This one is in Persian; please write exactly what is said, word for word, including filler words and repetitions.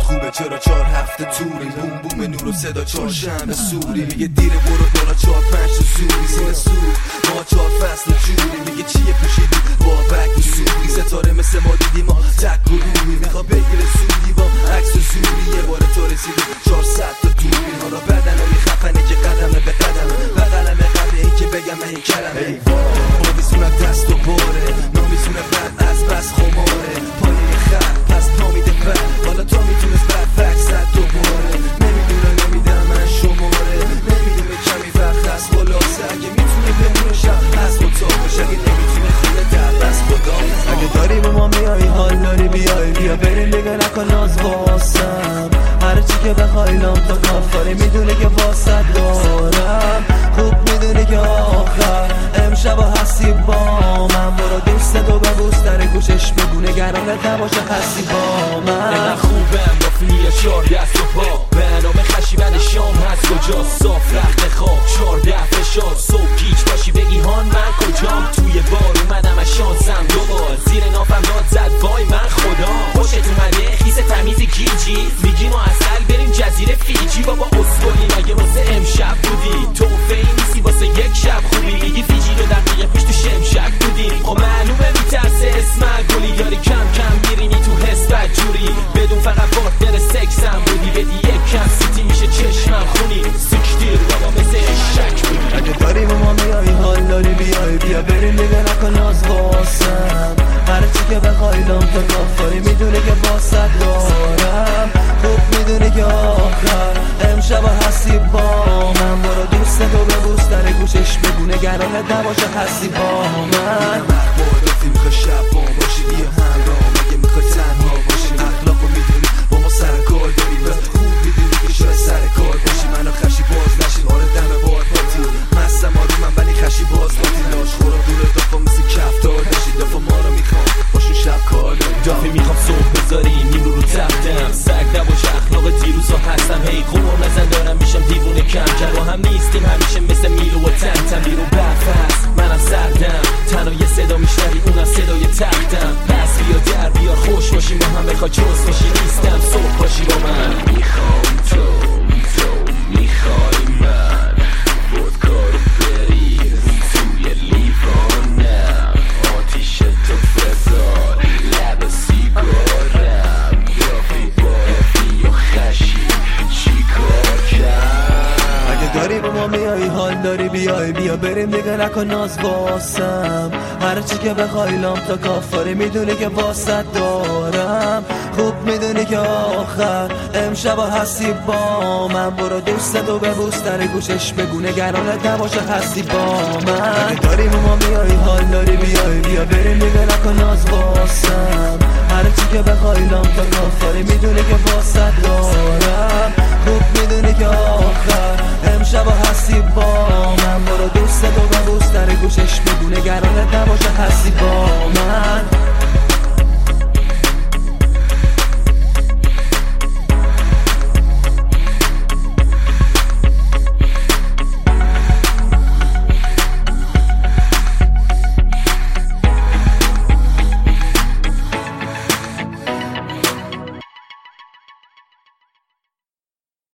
خوبه چرا چهار هفته توری بوم بوم نور و صدا چهارشنبه سوری میگه دیره برو دارا چهار پنج تا زوری زیر سور ما چهار فصل جوری میگه چیه پوشیدی با بک و سوری ستاره مثل ما دیدی ما تک و روی میخوا بگیره سودی با عکس و زوری یه بار تو رسیدی چهارصد تا دوری حالا بدنای خفنه که قدمه به قدمه بغلمه قبل این که بگم این کلمه با میزونه دست و باره نامیزونه بعد از بس خماره پایه خط پس پا میده بر حالا تا میتونست بعد فکر زد دوباره نمیدونه نمیدم من شماره نمیدونه کمی وقت هست خلاصه اگه میتونه بمونه شب از خود تاقش اگه نمیتونه خونه در بس خدا اگه داری به ما میایی حال داری بیای بیا بریم دیگه نکن ناز واسم هر چی که بخوای لام تا کافاری میدونه که واسه دارم خوب میدونه که آخر امشب هستی با من برو دوست تو ببوس در گوشش بگو نگرانت نباشه هستی با من من خوبم با فیلیا چار دست و پا برنامه خشیبن شام هست کجا صاف رخت خواب چارده فشار صبح گیج باشی بگی هان من کجام توی بار اومدم از شانسم دوبار زیر نافم داد زد وای من خدا خوشت اومده خیس تمیز گیجی میگی ما اصل بریم جزیره فیجی بابا اسکلی مگه واسه امشب بودی تو فی نیستی واسه یک شب خوبی میگی فیجی رو دقیقه پیش تو شمشک بودی خب معلومه میترسه اسم گلی داری کم کم میرینی تو حس بدجوری بدون فقط پارتنر سکسم بودی بدی یک کم سیتی میشه چشمم خونی سکتیر بابا مثل شک بودی اگه داری با ما میایی حال داری بیای بیا بریم دیگه نکن ناز واسم هر چی که بخوای لام تا کافاری میدونه که واسه دارم خوب میدونه که آخر امشب هستی با من برو دوست تو ببوس در گوشش بگو نگرانت نباشه هستی با من معرفی میخوای شب با باشی بیا همراه مگه میخوای تنها باشی اخلاقو میدونی با ما سر کار داری و خوب میدونی که شاید سر کار باشی منو خشی باز نشین آره دم بار پاتی مستم آروم من ولی خشی باز پاتی لاش خورا دور دافا مثل کفتار داشی دافا ما رو میخوام باشون شب کار داری دافی میخوام صبح بذاری نیرو رو تختم سگ نباش اخلاق دیروزا هستم هی قمار نزن دارم میشم دیوونه کم کم با هم نیستیم همیشه مثل میلو و تنتم بیرو برف هست منم سردم تنها یه صدا میشنوی اونم صدای تختم پس بیا در بیار خوش باشی ما هم بخواه جز باشی نیستم صبح باشی با من میخوام تو تو میخوای من ودکارو بریز توی لیوانم آتیش تو فضا لب سیگارم دافی بافی و خشی چی کار کرد اگه داری با ما میایی حال داری بیای بیا بریم دیگه نکن ناز واسم هر چی که بخوای لام تا کافاری میدونه که واسه دارم خوب میدونه که آخر امشب هستی با من برو دوست تو ببوس در گوشش بگو نگرانت نباشه هستی با من اگه داری با ما میایی حال داری بیای بیا بریم دیگه نکن ناز واسم هر چی که بخوای لام تا کافاری میدونه که واسه دارم خوب میدونه که آخر امشب هستی با